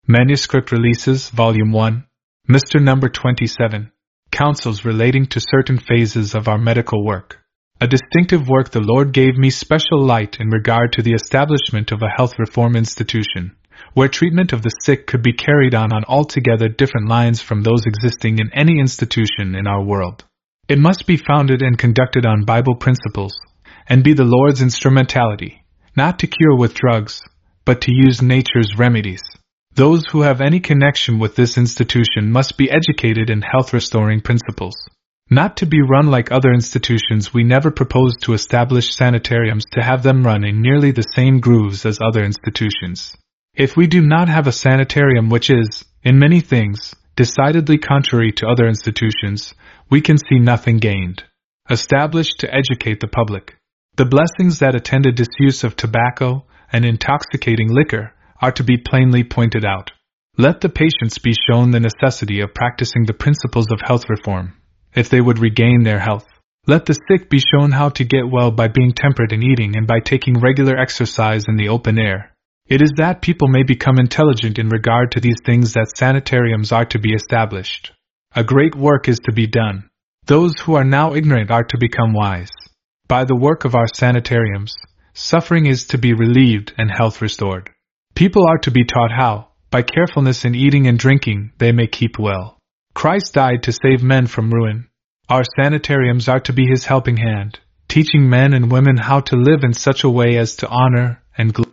Manuscript Releases, Volume 1, Mr. Number 27, Counsels Relating to Certain Phases of Our Medical Work. A distinctive work. The Lord gave me special light in regard to the establishment of a health reform institution, where treatment of the sick could be carried on altogether different lines from those existing in any institution in our world. It must be founded and conducted on Bible principles, and be the Lord's instrumentality, not to cure with drugs, but to use nature's remedies. Those who have any connection with this institution must be educated in health-restoring principles. Not to be run like other institutions. We never propose to establish sanitariums to have them run in nearly the same grooves as other institutions. If we do not have a sanitarium which is, in many things, decidedly contrary to other institutions, we can see nothing gained. Established to educate the public. The blessings that attend a disuse of tobacco and intoxicating liquor are to be plainly pointed out. Let the patients be shown the necessity of practicing the principles of health reform, if they would regain their health. Let the sick be shown how to get well by being temperate in eating and by taking regular exercise in the open air. It is that people may become intelligent in regard to these things that sanitariums are to be established. A great work is to be done. Those who are now ignorant are to become wise. By the work of our sanitariums, suffering is to be relieved and health restored. People are to be taught how, by carefulness in eating and drinking, they may keep well. Christ died to save men from ruin. Our sanitariums are to be His helping hand, teaching men and women how to live in such a way as to honor and glorify